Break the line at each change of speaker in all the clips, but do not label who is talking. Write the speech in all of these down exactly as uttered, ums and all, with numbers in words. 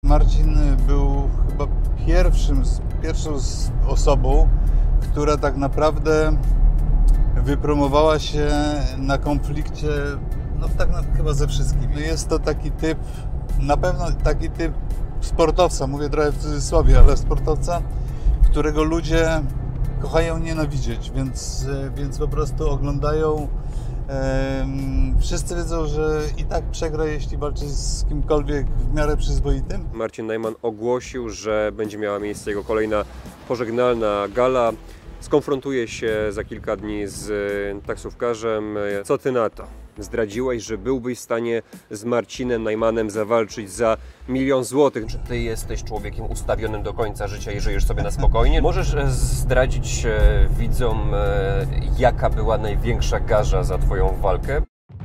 Marcin był chyba pierwszym, pierwszą osobą, która tak naprawdę wypromowała się na konflikcie, no tak no, chyba ze wszystkimi. Jest to taki typ, na pewno taki typ sportowca, mówię trochę w cudzysłowie, ale sportowca, którego ludzie kochają nienawidzieć, więc, więc po prostu oglądają. Wszyscy wiedzą, że i tak przegra, jeśli walczy z kimkolwiek w miarę przyzwoitym.
Marcin Najman ogłosił, że będzie miała miejsce jego kolejna pożegnalna gala. Skonfrontuje się za kilka dni z taksówkarzem. Co ty na to? Zdradziłeś, że byłbyś w stanie z Marcinem Najmanem zawalczyć za milion złotych. Czy ty jesteś człowiekiem ustawionym do końca życia i żyjesz sobie na spokojnie? Możesz zdradzić widzom, jaka była największa garza za twoją walkę?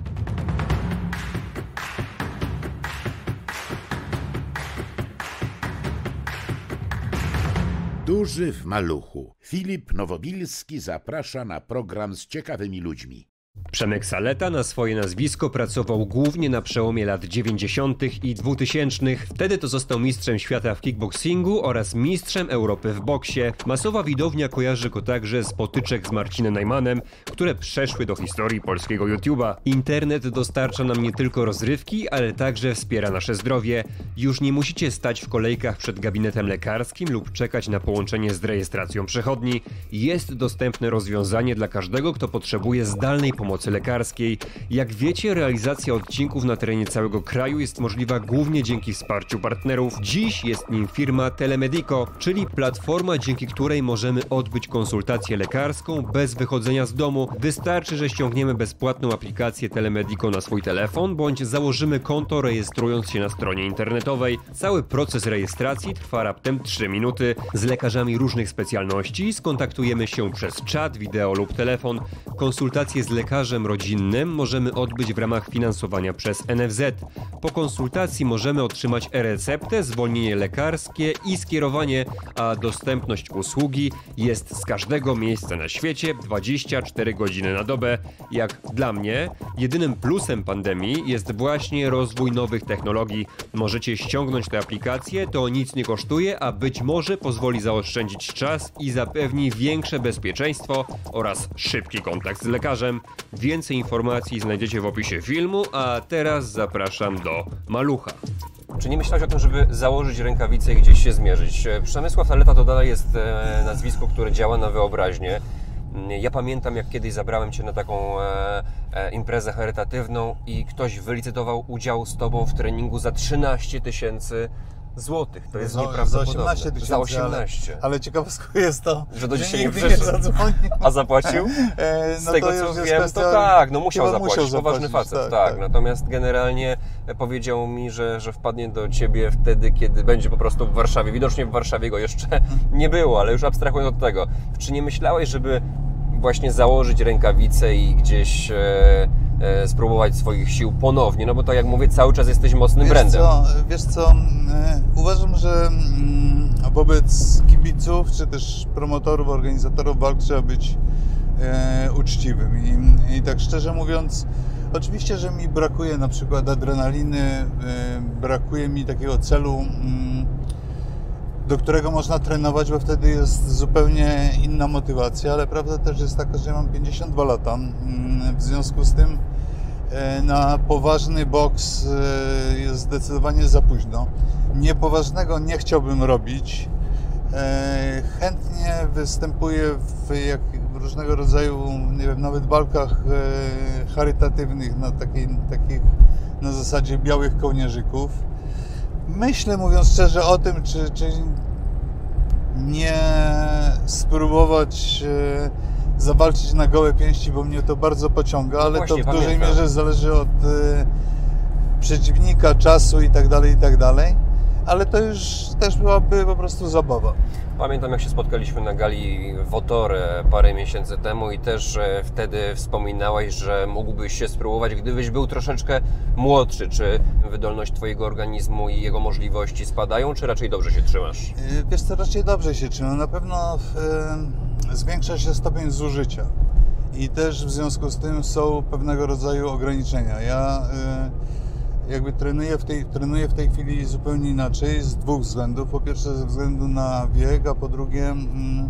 Duży w maluchu. Filip Nowobilski zaprasza na program z ciekawymi ludźmi.
Przemek Saleta na swoje nazwisko pracował głównie na przełomie lat dziewięćdziesiątych i dwutysięcznych. Wtedy to został mistrzem świata w kickboxingu oraz mistrzem Europy w boksie. Masowa widownia kojarzy go także z potyczek z Marcinem Najmanem, które przeszły do historii polskiego YouTube'a. Internet dostarcza nam nie tylko rozrywki, ale także wspiera nasze zdrowie. Już nie musicie stać w kolejkach przed gabinetem lekarskim lub czekać na połączenie z rejestracją przechodni. Jest dostępne rozwiązanie dla każdego, kto potrzebuje zdalnej pomocy lekarskiej. Jak wiecie, realizacja odcinków na terenie całego kraju jest możliwa głównie dzięki wsparciu partnerów. Dziś jest nim firma Telemedico, czyli platforma, dzięki której możemy odbyć konsultację lekarską bez wychodzenia z domu. Wystarczy, że ściągniemy bezpłatną aplikację Telemedico na swój telefon, bądź założymy konto, rejestrując się na stronie internetowej. Cały proces rejestracji trwa raptem trzy minuty. Z lekarzami różnych specjalności skontaktujemy się przez czat, wideo lub telefon. Konsultacje z lekarzem rodzinnym możemy odbyć w ramach finansowania przez N F Z. Po konsultacji możemy otrzymać e-receptę, zwolnienie lekarskie i skierowanie, a dostępność usługi jest z każdego miejsca na świecie dwadzieścia cztery godziny na dobę. Jak dla mnie, jedynym plusem pandemii jest właśnie rozwój nowych technologii. Możecie ściągnąć tę aplikację, to nic nie kosztuje, a być może pozwoli zaoszczędzić czas i zapewni większe bezpieczeństwo oraz szybki kontakt z lekarzem. Więcej informacji znajdziecie w opisie filmu, a teraz zapraszam do malucha. Czy nie myślałeś o tym, żeby założyć rękawice i gdzieś się zmierzyć? Przemysław Saleta to dalej jest e, nazwisko, które działa na wyobraźnię. Ja pamiętam, jak kiedyś zabrałem Cię na taką e, e, imprezę charytatywną i ktoś wylicytował udział z Tobą w treningu za trzynaście tysięcy złotych. To jest
za,
nieprawdopodobne.
Za osiemnaście tysięcy,
za osiemnaście.
Ale, ale ciekawostką jest to,
że do dzisiaj
nie
nie przyszedł.
Nie
A zapłacił?
E,
Z
no
tego
to
co
już
wiem,
kwestia,
to tak, no musiał zapłacić,
musiał
poważny
zapłacić,
facet,
tak,
tak,
tak.
Natomiast generalnie powiedział mi, że, że wpadnie do Ciebie wtedy, kiedy będzie po prostu w Warszawie. Widocznie w Warszawie go jeszcze nie było, ale już abstrahując od tego. Czy nie myślałeś, żeby właśnie założyć rękawice i gdzieś e, e, spróbować swoich sił ponownie? No bo to, jak mówię, cały czas jesteś mocnym
wiesz
brandem.
Co, wiesz co, e, uważam, że mm, wobec kibiców, czy też promotorów, organizatorów walk trzeba być e, uczciwym. I, I tak szczerze mówiąc, oczywiście, że mi brakuje na przykład adrenaliny, e, brakuje mi takiego celu, mm, do którego można trenować, bo wtedy jest zupełnie inna motywacja, ale prawda też jest taka, że ja mam pięćdziesiąt dwa lata. W związku z tym na poważny boks jest zdecydowanie za późno. Niepoważnego nie chciałbym robić. Chętnie występuję w, jak, w różnego rodzaju, nie wiem, nawet walkach charytatywnych, na takiej, takich na zasadzie białych kołnierzyków. Myślę, mówiąc szczerze, o tym, czy, czy nie spróbować e, zawalczyć na gołe pięści, bo mnie to bardzo pociąga, ale
Właśnie,
to w dużej
pamiętam.
mierze zależy od e, przeciwnika, czasu i tak dalej, i tak dalej. Ale to już też byłaby po prostu zabawa.
Pamiętam, jak się spotkaliśmy na gali Wotore parę miesięcy temu i też e, wtedy wspominałeś, że mógłbyś się spróbować, gdybyś był troszeczkę młodszy. Czy wydolność Twojego organizmu i jego możliwości spadają, czy raczej dobrze się trzymasz?
Yy, Wiesz co, raczej dobrze się trzymam. Na pewno yy, zwiększa się stopień zużycia i też w związku z tym są pewnego rodzaju ograniczenia. Ja jakby trenuję w tej, trenuję w tej chwili zupełnie inaczej z dwóch względów. Po pierwsze ze względu na wiek, a po drugie mm,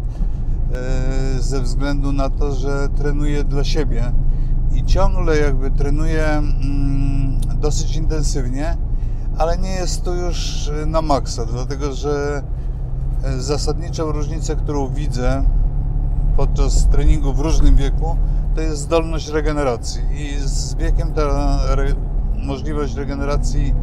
e, ze względu na to, że trenuję dla siebie i ciągle jakby trenuję mm, dosyć intensywnie, ale nie jest to już na maksa, dlatego że zasadniczą różnicę, którą widzę podczas treningu w różnym wieku, to jest zdolność regeneracji i z wiekiem ta re, możliwość regeneracji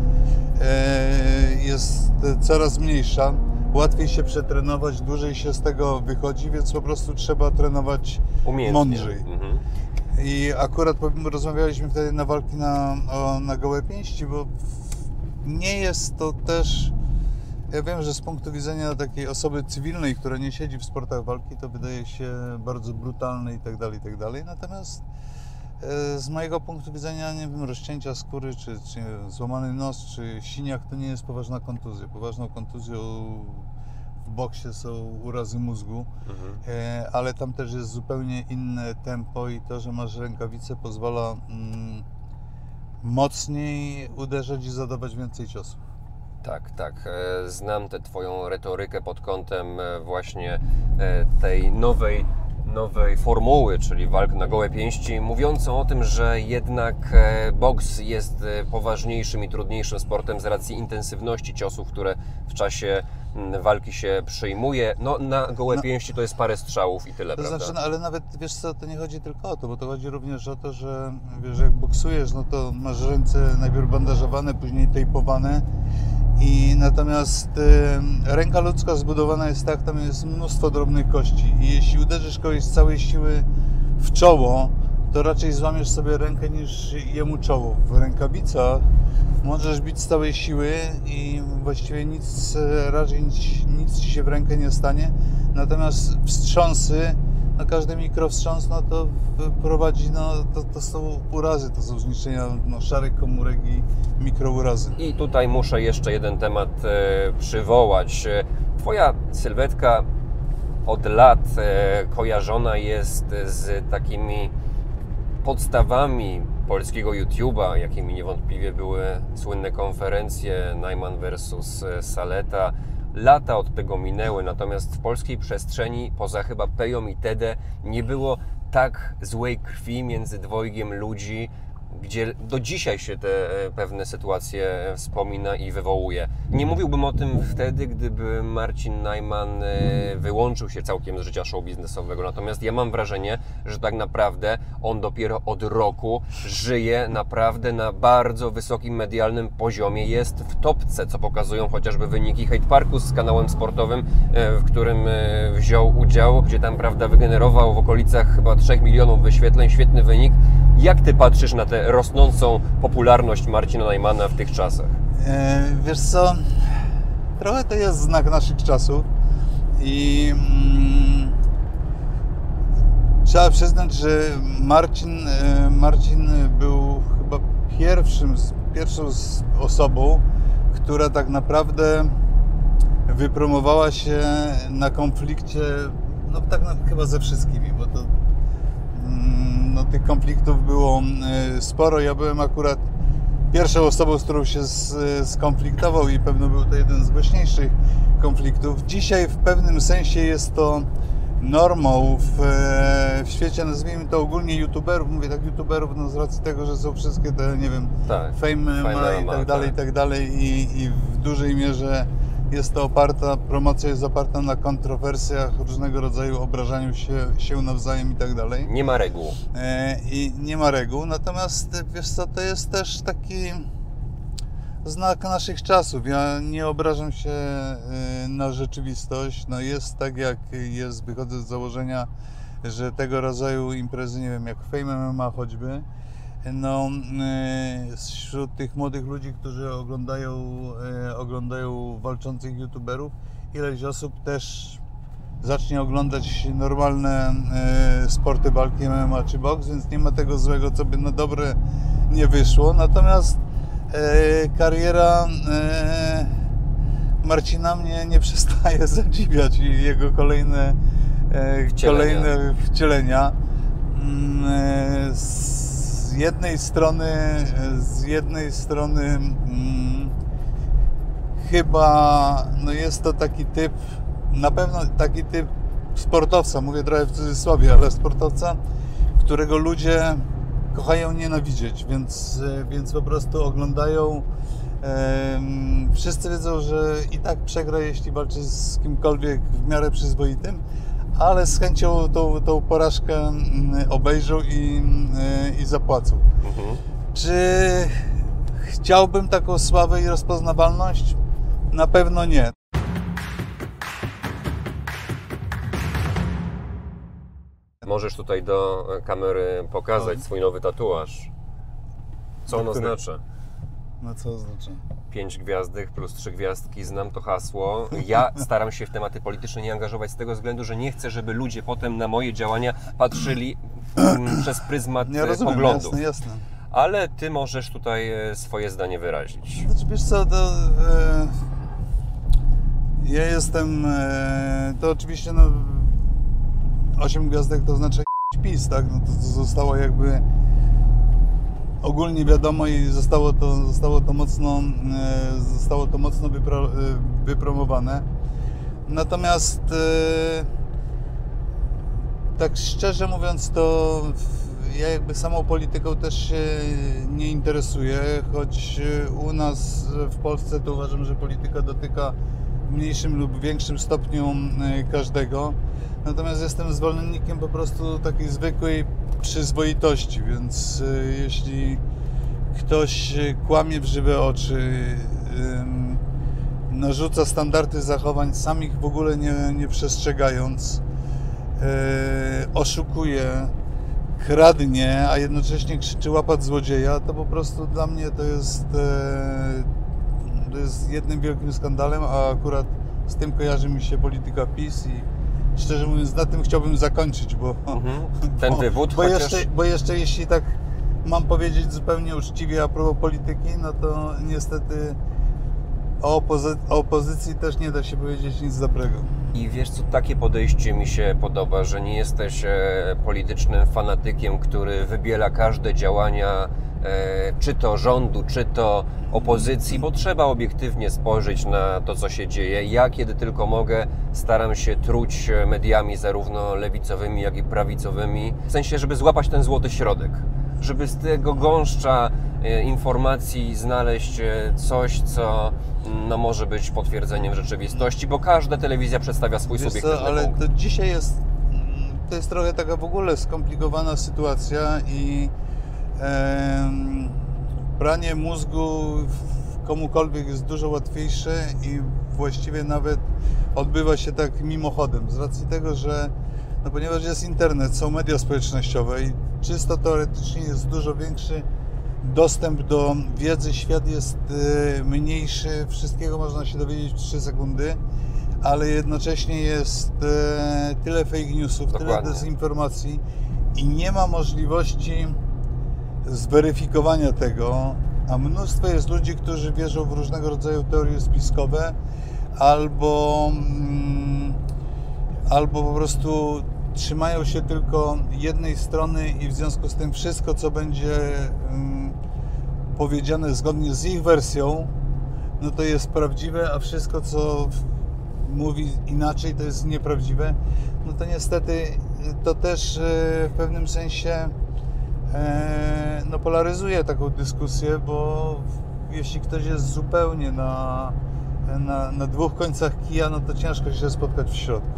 e, jest coraz mniejsza. Łatwiej się przetrenować, dłużej się z tego wychodzi, więc po prostu trzeba trenować mądrzej. Mhm. I akurat rozmawialiśmy wtedy na walki na, o, na gołe pięści, bo nie jest to też... Ja wiem, że z punktu widzenia takiej osoby cywilnej, która nie siedzi w sportach walki, to wydaje się bardzo brutalne i tak dalej, i tak dalej. Natomiast e, z mojego punktu widzenia, nie wiem, rozcięcia skóry, czy, czy złamany nos, czy siniak, to nie jest poważna kontuzja. Poważną kontuzją w boksie są urazy mózgu, mhm. e, ale tam też jest zupełnie inne tempo i to, że masz rękawice, pozwala mm, mocniej uderzać i zadawać więcej ciosów.
Tak, tak. Znam tę Twoją retorykę pod kątem właśnie tej nowej, nowej formuły, czyli walk na gołe pięści, mówiącą o tym, że jednak boks jest poważniejszym i trudniejszym sportem z racji intensywności ciosów, które w czasie walki się przyjmuje. No na gołe no, pięści to jest parę strzałów i tyle,
to
prawda?
Znaczy, no, ale nawet, wiesz co, to nie chodzi tylko o to, bo to chodzi również o to, że wiesz, jak boksujesz, no to masz ręce najpierw bandażowane, później tejpowane. I natomiast y, ręka ludzka zbudowana jest tak, tam jest mnóstwo drobnych kości i jeśli uderzysz kogoś z całej siły w czoło, to raczej złamiesz sobie rękę niż jemu czoło. W rękawicach możesz bić z całej siły i właściwie nic, raczej nic, nic ci się w rękę nie stanie, natomiast wstrząsy, no każdy mikrowstrząs, no to prowadzi, no to, to są urazy, to są zniszczenia no, szarych komórek i mikrourazy.
I tutaj muszę jeszcze jeden temat e, przywołać. Twoja sylwetka od lat e, kojarzona jest z takimi podstawami polskiego YouTube'a, jakimi niewątpliwie były słynne konferencje Najman versus Saleta. Lata od tego minęły, natomiast w polskiej przestrzeni, poza chyba Peją i Tedę, nie było tak złej krwi między dwojgiem ludzi, gdzie do dzisiaj się te pewne sytuacje wspomina i wywołuje. Nie mówiłbym o tym wtedy, gdyby Marcin Najman wyłączył się całkiem z życia show biznesowego. Natomiast ja mam wrażenie, że tak naprawdę on dopiero od roku żyje naprawdę na bardzo wysokim medialnym poziomie. Jest w topce, co pokazują chociażby wyniki Hate Parku z kanałem sportowym, w którym wziął udział, gdzie tam, prawda, wygenerował w okolicach chyba trzech milionów wyświetleń. Świetny wynik. Jak Ty patrzysz na tę rosnącą popularność Marcina Najmana w tych czasach?
E, wiesz co, trochę to jest znak naszych czasów i mm, trzeba przyznać, że Marcin, e, Marcin był chyba pierwszym, pierwszą osobą, która tak naprawdę wypromowała się na konflikcie, no tak no, chyba ze wszystkimi, bo to no, tych konfliktów było sporo. Ja byłem akurat pierwszą osobą, z którą się skonfliktował i pewno był to jeden z głośniejszych konfliktów. Dzisiaj w pewnym sensie jest to normą w, w świecie, nazwijmy to ogólnie youtuberów, mówię tak youtuberów, no z racji tego, że są wszystkie te, nie wiem,
tak,
fame, fame i tak dalej, tak. i tak dalej i, i w dużej mierze jest to oparta, promocja jest oparta na kontrowersjach, różnego rodzaju obrażaniu się, się nawzajem i tak dalej.
Nie ma reguł.
E, I nie ma reguł, natomiast wiesz co, to jest też taki znak naszych czasów. Ja nie obrażam się na rzeczywistość, no jest tak jak jest, wychodzę z założenia, że tego rodzaju imprezy, nie wiem, jak Fame M M A choćby, no wśród tych młodych ludzi, którzy oglądają, oglądają walczących youtuberów, ileś osób też zacznie oglądać normalne sporty walki M M A czy boks, więc nie ma tego złego, co by na dobre nie wyszło. Natomiast kariera Marcina mnie nie przestaje zadziwiać i jego kolejne wcielenia, kolejne wcielenia z jednej strony, z jednej strony mm, chyba no jest to taki typ, na pewno taki typ sportowca, mówię trochę w cudzysłowie, ale sportowca, którego ludzie kochają nienawidzieć, więc, więc po prostu oglądają. Ehm, wszyscy wiedzą, że i tak przegra, jeśli walczy z kimkolwiek w miarę przyzwoitym, ale z chęcią tą, tą porażkę obejrzą i, i zapłacą. Mhm. Czy chciałbym taką sławę i rozpoznawalność? Na pewno nie.
Możesz tutaj do kamery pokazać no. swój nowy tatuaż. Co on
który...
oznacza?
No co oznacza? Pięć
gwiazdek plus trzy gwiazdki, znam to hasło. Ja staram się w tematy polityczne nie angażować z tego względu, że nie chcę, żeby ludzie potem na moje działania patrzyli mm, przez pryzmat
nie rozumiem,
poglądów.
Jasne, jasne.
Ale ty możesz tutaj swoje zdanie wyrazić.
Znaczy, wiesz co, to, e, ja jestem, e, to oczywiście no, osiem gwiazdek to znaczy PiS, tak? No to, to zostało jakby ogólnie wiadomo i zostało to, zostało to mocno, e, zostało to mocno wypro, e, wypromowane. Natomiast e, tak szczerze mówiąc, to ja jakby samą polityką też się nie interesuję, choć u nas w Polsce to uważam, że polityka dotyka w mniejszym lub większym stopniu każdego. Natomiast jestem zwolennikiem po prostu takiej zwykłej przyzwoitości, więc jeśli ktoś kłamie w żywe oczy, narzuca standardy zachowań, sam ich w ogóle nie, nie przestrzegając, oszukuje, kradnie, a jednocześnie krzyczy łapać złodzieja, to po prostu dla mnie to jest, to jest jednym wielkim skandalem, a akurat z tym kojarzy mi się polityka PiS i szczerze mówiąc na tym chciałbym zakończyć, bo,
mhm. Ten wywód,
bo,
chociaż...
jeszcze, bo jeszcze jeśli tak mam powiedzieć zupełnie uczciwie a propos polityki, no to niestety o, opozy- o opozycji też nie da się powiedzieć nic dobrego.
I wiesz co, takie podejście mi się podoba, że nie jesteś e, politycznym fanatykiem, który wybiela każde działania, e, czy to rządu, czy to opozycji, bo trzeba obiektywnie spojrzeć na to, co się dzieje. Ja, kiedy tylko mogę, staram się truć mediami zarówno lewicowymi, jak i prawicowymi, w sensie, żeby złapać ten złoty środek, żeby z tego gąszcza e, informacji znaleźć e, coś, co no, może być potwierdzeniem rzeczywistości, bo każda telewizja przedstawia swój
Wiesz
subiektywny
co, ale
punkt.
to dzisiaj jest, to jest trochę taka w ogóle skomplikowana sytuacja i e, pranie mózgu komukolwiek jest dużo łatwiejsze i właściwie nawet odbywa się tak mimochodem, z racji tego, że no ponieważ jest internet, są media społecznościowe i czysto teoretycznie jest dużo większy dostęp do wiedzy, świat jest mniejszy, wszystkiego można się dowiedzieć w trzy sekundy, ale jednocześnie jest tyle fake newsów,
Dokładnie.
tyle dezinformacji i nie ma możliwości zweryfikowania tego, a mnóstwo jest ludzi, którzy wierzą w różnego rodzaju teorie spiskowe albo, mm, albo po prostu trzymają się tylko jednej strony i w związku z tym wszystko, co będzie um, powiedziane zgodnie z ich wersją, no to jest prawdziwe, a wszystko, co mówi inaczej, to jest nieprawdziwe. No to niestety to też e, w pewnym sensie e, no polaryzuje taką dyskusję, bo jeśli ktoś jest zupełnie na, na, na dwóch końcach kija, no to ciężko się spotkać w środku.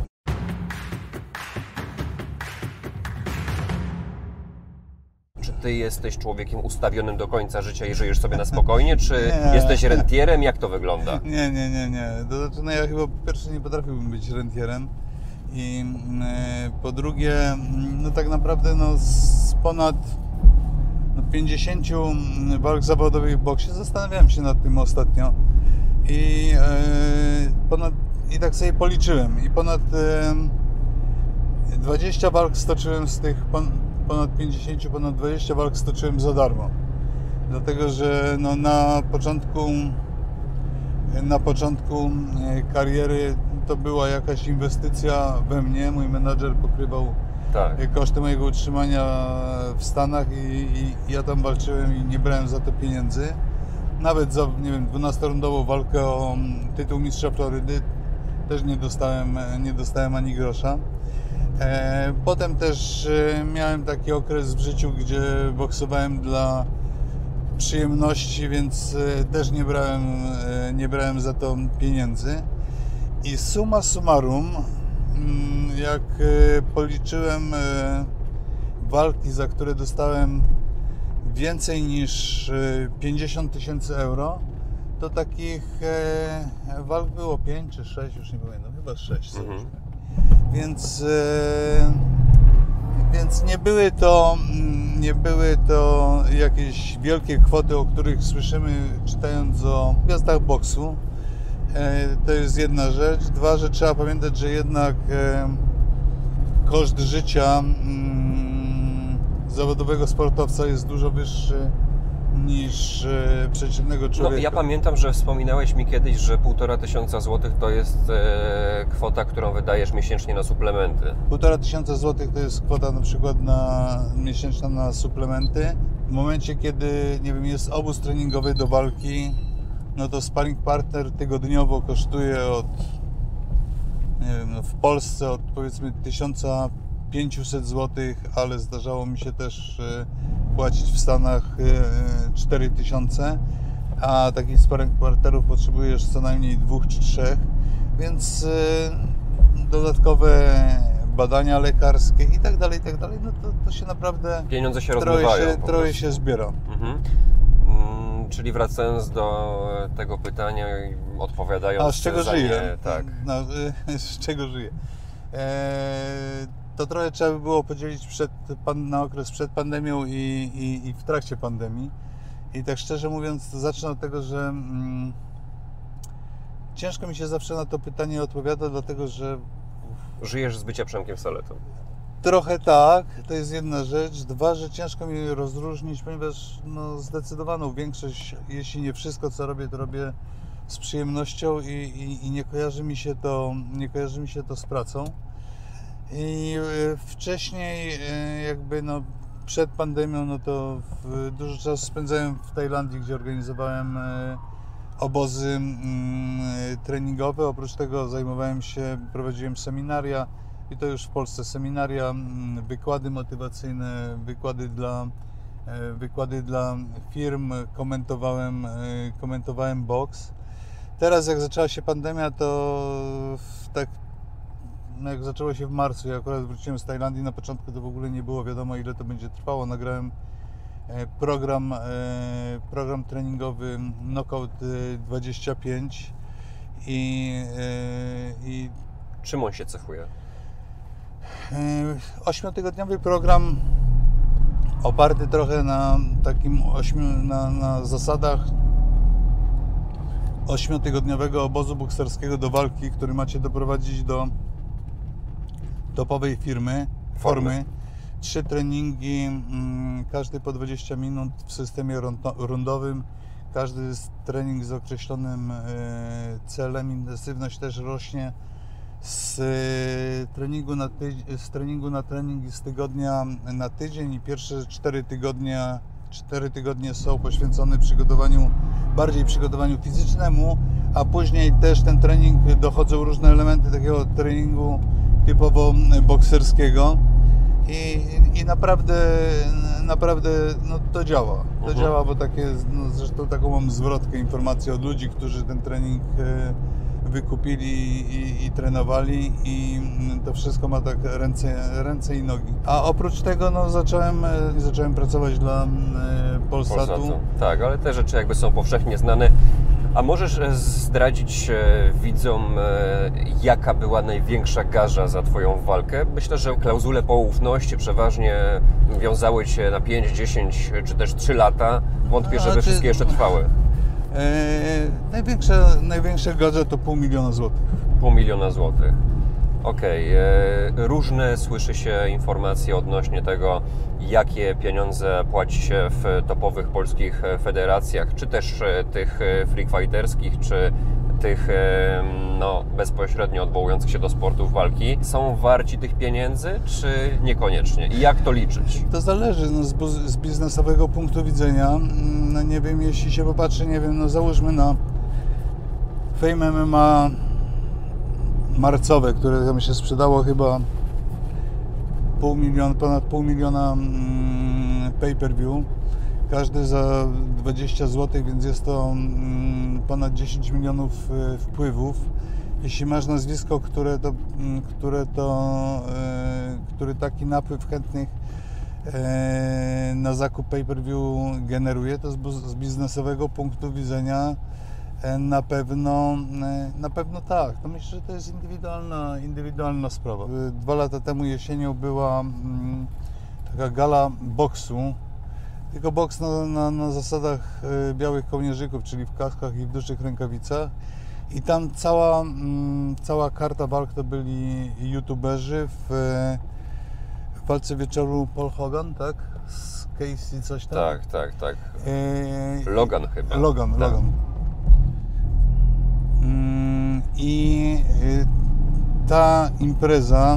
Czy ty jesteś człowiekiem ustawionym do końca życia i żyjesz sobie na spokojnie, czy
Nie.
jesteś rentierem? Jak to wygląda?
Nie, nie, nie, nie. To znaczy, no ja chyba po pierwsze nie potrafiłbym być rentierem i y, po drugie, no tak naprawdę no z ponad no, pięćdziesięciu walk zawodowych w boksie zastanawiałem się nad tym ostatnio i y, ponad, i tak sobie policzyłem i ponad y, dwadzieścia walk stoczyłem z tych pon, ponad pięćdziesięciu, ponad dwadzieścia walk stoczyłem za darmo. Dlatego, że no na początku na początku kariery to była jakaś inwestycja we mnie. Mój menadżer pokrywał
Tak.
koszty mojego utrzymania w Stanach i, i ja tam walczyłem i nie brałem za to pieniędzy. Nawet za, nie wiem, dwunastorundową walkę o tytuł mistrza Florydy też nie dostałem, nie dostałem ani grosza. E, potem też e, miałem taki okres w życiu, gdzie boksowałem dla przyjemności, więc e, też nie brałem, e, nie brałem za to pieniędzy. I summa summarum, mm, jak e, policzyłem e, walki, za które dostałem więcej niż e, pięćdziesiąt tysięcy euro, to takich e, walk było pięć czy sześć, już nie pamiętam, chyba sześć.
Mhm.
Więc, e, więc nie były to, nie były to jakieś wielkie kwoty, o których słyszymy czytając o gwiazdach boksu. E, to jest jedna rzecz. Dwa, że trzeba pamiętać, że jednak e, koszt życia mm, zawodowego sportowca jest dużo wyższy niż e, przeciętnego
No,
człowieka.
ja pamiętam, że wspominałeś mi kiedyś, że półtora tysiąca złotych to jest e, kwota, którą wydajesz miesięcznie na suplementy.
Półtora tysiąca złotych to jest kwota na przykład na miesięczna na suplementy. W momencie, kiedy, nie wiem, jest obóz treningowy do walki, no to sparring partner tygodniowo kosztuje od, nie wiem, no w Polsce od powiedzmy tysiąc pięćset złotych, ale zdarzało mi się też e, płacić w Stanach e, cztery tysiące, a takich sparring partnerów potrzebujesz co najmniej dwóch czy trzech, więc e, dodatkowe badania lekarskie i tak dalej, i tak dalej, no to, to się naprawdę
Pieniądze się
trochę
rozmywają.
się,
po
trochę
prostu.
się zbiera.
Mhm. Mm, czyli wracając do tego pytania i odpowiadając
A z czego
za
żyję?
nie, tak.
No, y, z czego żyję? Eee, to trochę trzeba by było podzielić przed, pan, na okres przed pandemią i, i, i w trakcie pandemii. I tak szczerze mówiąc, zacznę od tego, że mm, ciężko mi się zawsze na to pytanie odpowiada, dlatego że
Żyjesz z bycia Przemkiem Saletą.
trochę tak, to jest jedna rzecz. Dwa, że ciężko mi rozróżnić, ponieważ no, zdecydowaną większość, jeśli nie wszystko, co robię, to robię z przyjemnością i, i, i nie kojarzy mi się to, nie kojarzy mi się to z pracą. I e, wcześniej e, jakby no przed pandemią, no to w, dużo czasu spędzałem w Tajlandii, gdzie organizowałem e, obozy mm, treningowe. Oprócz tego zajmowałem się, prowadziłem seminaria i to już w Polsce seminaria, mm, wykłady motywacyjne, wykłady dla, e, wykłady dla firm, komentowałem, e, komentowałem boks. Teraz jak zaczęła się pandemia, to w tak, no jak zaczęło się w marcu, ja akurat wróciłem z Tajlandii, na początku to w ogóle nie było wiadomo, ile to będzie trwało. Nagrałem e, program, e, program treningowy Knockout dwadzieścia pięć i, e, i
Czym on się cechuje?
ośmiotygodniowy program oparty trochę na takim ośmiu, na, na zasadach ośmiotygodniowego obozu bokserskiego do walki, który macie doprowadzić do topowej firmy, formy. Trzy treningi, mm, każdy po dwadzieścia minut w systemie rundowym. Każdy z trening z określonym e, celem, intensywność też rośnie. Z e, treningu na tydzień, z treningu na trening z tygodnia na tydzień i pierwsze cztery tygodnie, cztery tygodnie są poświęcone przygotowaniu, bardziej przygotowaniu fizycznemu, a później też ten trening dochodzą różne elementy takiego treningu typowo bokserskiego i, i naprawdę, naprawdę no, to działa. To
Mhm.
działa, bo takie, no, zresztą taką mam zwrotkę informacji od ludzi, którzy ten trening e, wykupili i, i trenowali i to wszystko ma tak ręce, ręce i nogi. A oprócz tego no, zacząłem, e, zacząłem pracować dla e, Polsatu.
Polsatu. Tak, ale te rzeczy jakby są powszechnie znane. A możesz e, zdradzić e, widzom, e, jaka była największa garza za Twoją walkę? Myślę, że klauzule poufności przeważnie wiązały Cię na pięć, dziesięć czy też trzy lata. Wątpię,
A
żeby
ty-
wszystkie jeszcze trwały.
E, największe, największe garze to pół miliona złotych.
Pół miliona złotych. Okej. e, Różne słyszy się informacje odnośnie tego, jakie pieniądze płaci się w topowych polskich federacjach, czy też e, tych e, freak fighterskich, czy tych e, no, bezpośrednio odwołujących się do sportów walki są warci tych pieniędzy, czy niekoniecznie? I jak to liczyć?
To zależy no, z, bu- z biznesowego punktu widzenia. No nie wiem, jeśli się popatrzy, nie wiem, no załóżmy na Fame M M A marcowe, które tam się sprzedało chyba pół miliona, ponad pół miliona mm, pay-per-view. Każdy za dwadzieścia złotych, więc jest to mm, ponad dziesięć milionów y, wpływów. Jeśli masz nazwisko, które to, mm, które to y, który taki napływ chętnych y, na zakup pay-per-view generuje, to z, bu- z biznesowego punktu widzenia y, na pewno, y, na pewno tak. To myślę, że to jest indywidualna, indywidualna sprawa. Y, Dwa lata temu jesienią była mm, taka gala boksu. Tylko boks na, na, na zasadach y, białych kołnierzyków, czyli w kaskach i w dużych rękawicach. I tam cała, mm, cała karta walk to byli youtuberzy. W, w walce wieczoru Paul Hogan, tak? Z Casey coś tam.
Tak, tak, tak.
Y,
Logan chyba.
Logan,
tak.
Logan. Mm, I y, ta impreza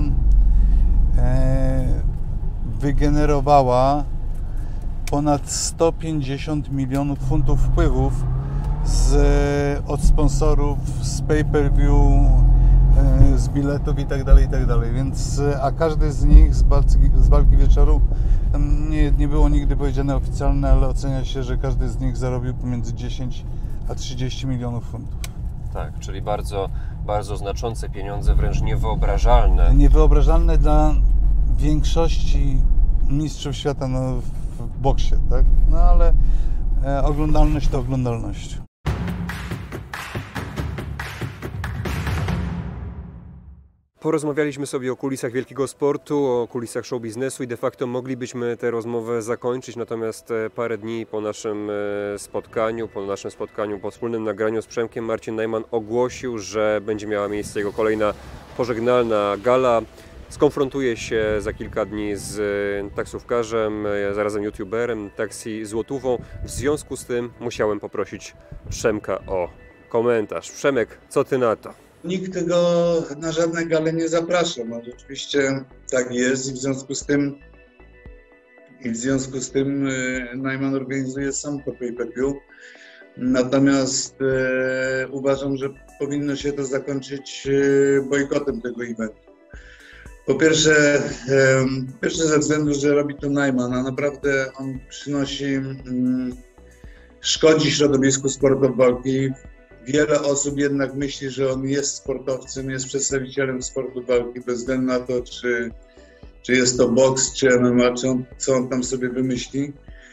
y, wygenerowała ponad sto pięćdziesiąt milionów funtów wpływów z, od sponsorów, z pay-per-view, e, z biletów i tak dalej, i tak dalej. Więc, a każdy z nich z walki, z walki wieczoru, tam nie, nie było nigdy powiedziane oficjalne, ale ocenia się, że każdy z nich zarobił pomiędzy dziesięć a trzydzieści milionów funtów.
Tak, czyli bardzo, bardzo znaczące pieniądze, wręcz niewyobrażalne.
Niewyobrażalne dla większości mistrzów świata no, w boksie, tak? No ale e, oglądalność to oglądalność.
Porozmawialiśmy sobie o kulisach wielkiego sportu, o kulisach show biznesu i de facto moglibyśmy tę rozmowę zakończyć, natomiast parę dni po naszym spotkaniu, po naszym spotkaniu, po wspólnym nagraniu z Przemkiem, Marcin Najman ogłosił, że będzie miała miejsce jego kolejna pożegnalna gala. Skonfrontuje się za kilka dni z taksówkarzem, zarazem youtuberem, Taksi Złotówą. W związku z tym musiałem poprosić Przemka o komentarz. Przemek, co ty na to?
Nikt tego na żadne gale nie zaprasza. No, rzeczywiście tak jest i w związku z tym i w związku z tym Najman organizuje sam to pay-per-view. Natomiast e, uważam, że powinno się to zakończyć bojkotem tego eventu. Po pierwsze, e, pierwsze ze względu, że robi to Najman, a naprawdę on przynosi, mm, szkodzi środowisku sportów walki. Wiele osób jednak myśli, że on jest sportowcem, jest przedstawicielem sportu walki, bez względu na to, czy, czy jest to boks, czy M M A, czy on, co on tam sobie wymyśli.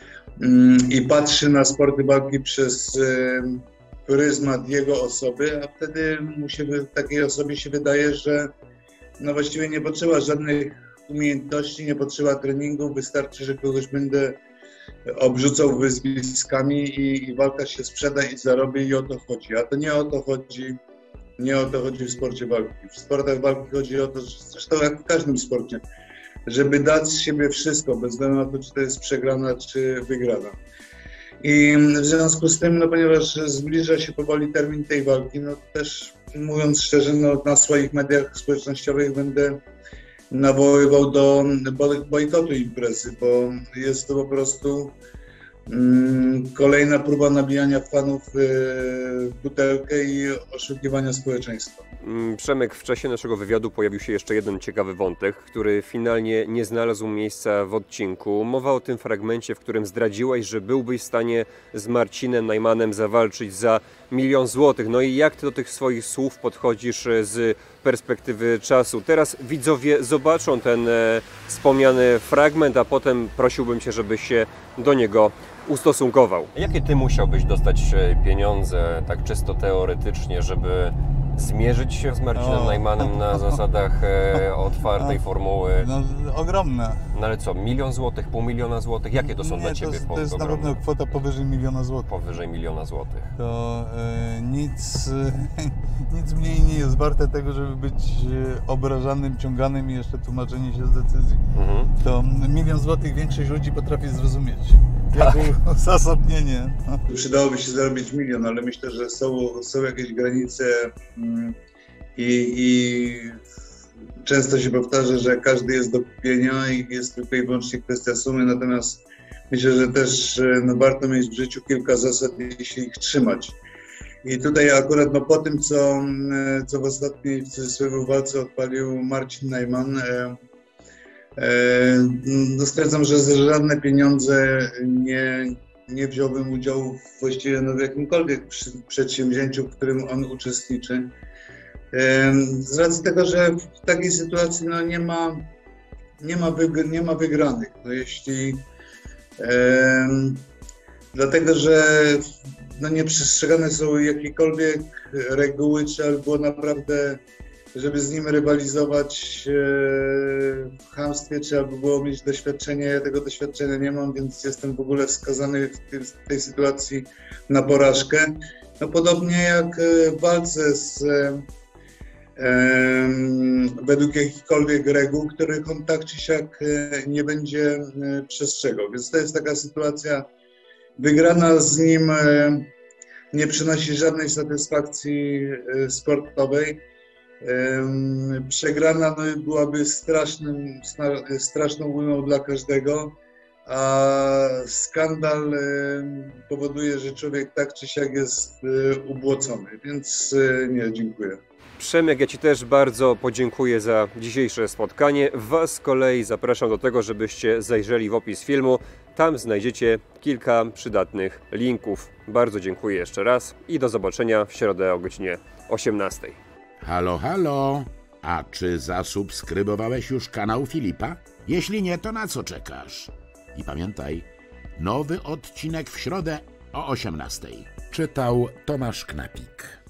I patrzy na sporty walki przez pryzmat jego osoby, a wtedy mu się, takiej osobie się wydaje, że no właściwie nie potrzeba żadnych umiejętności, nie potrzeba treningu, wystarczy, że kogoś będę obrzucał wyzwiskami i, i walka się sprzeda i zarobi i o to chodzi. A to nie o to chodzi, nie o to chodzi w sporcie walki. W sportach walki chodzi o to, zresztą jak w każdym sporcie, żeby dać z siebie wszystko, bez względu na to, czy to jest przegrana, czy wygrana. I w związku z tym, no ponieważ zbliża się powoli termin tej walki, no też mówiąc szczerze, no, na swoich mediach społecznościowych będę nawoływał do bojkotu imprezy, bo jest to po prostu mm, kolejna próba nabijania fanów w butelkę i oszukiwania społeczeństwa.
Przemek, w czasie naszego wywiadu pojawił się jeszcze jeden ciekawy wątek, który finalnie nie znalazł miejsca w odcinku. Mowa o tym fragmencie, w którym zdradziłeś, że byłbyś w stanie z Marcinem Najmanem zawalczyć za milion złotych. No i jak ty do tych swoich słów podchodzisz z perspektywy czasu? Teraz widzowie zobaczą ten e, wspomniany fragment, a potem prosiłbym cię, żebyś się do niego ustosunkował.
Jakie ty musiałbyś dostać pieniądze, tak czysto teoretycznie, żeby zmierzyć się z Marcinem
O.
Najmanem na zasadach e, otwartej formuły?
No, ogromne.
No ale co, milion złotych, pół miliona złotych? Jakie to są
Nie,
dla Ciebie
to, to jest na
ogromne?
pewno kwota powyżej miliona złotych.
Powyżej miliona złotych.
To e, nic, e, nic mniej nie jest jest warte tego, żeby być e, obrażanym, ciąganym i jeszcze tłumaczenie się z decyzji.
Mhm.
To milion złotych większość ludzi potrafi zrozumieć. Jak uzasadnienie. No. Przydałoby się zarobić milion, ale myślę, że są, są jakieś granice mm, i, i często się powtarza, że każdy jest do kupienia i jest tylko i wyłącznie kwestia sumy, natomiast myślę, że też no, warto mieć w życiu kilka zasad, jeśli ich trzymać. I tutaj akurat no, po tym, co, co w ostatniej w cudzysłowie walce odpalił Marcin Najman, e, e, no, stwierdzam, że za żadne pieniądze nie, nie wziąłbym udziału właściwie no, w jakimkolwiek przy, przedsięwzięciu, w którym on uczestniczy. E, z racji tego, że w takiej sytuacji no, nie ma, nie ma, wygr nie ma wygranych. No, jeśli e, dlatego, że no nie przestrzegane są jakiekolwiek reguły, trzeba by było naprawdę, żeby z nim rywalizować w chamstwie, trzeba by było mieć doświadczenie, ja tego doświadczenia nie mam, więc jestem w ogóle wskazany w, tym, w tej sytuacji na porażkę. No podobnie jak w walce z, e, według jakichkolwiek reguł, których on tak czy siak nie będzie przestrzegał, więc to jest taka sytuacja. Wygrana z nim nie przynosi żadnej satysfakcji sportowej. Przegrana no, byłaby strasznym, straszną ujmą dla każdego, a skandal powoduje, że człowiek tak czy siak jest ubłocony, więc nie, dziękuję.
Przemek, ja Ci też bardzo podziękuję za dzisiejsze spotkanie. Was z kolei zapraszam do tego, żebyście zajrzeli w opis filmu. Tam znajdziecie kilka przydatnych linków. Bardzo dziękuję jeszcze raz i do zobaczenia w środę o godzinie osiemnastej.
Halo, halo. A czy zasubskrybowałeś już kanał Filipa? Jeśli nie, to na co czekasz? I pamiętaj, nowy odcinek w środę o osiemnastej. Czytał Tomasz Knapik.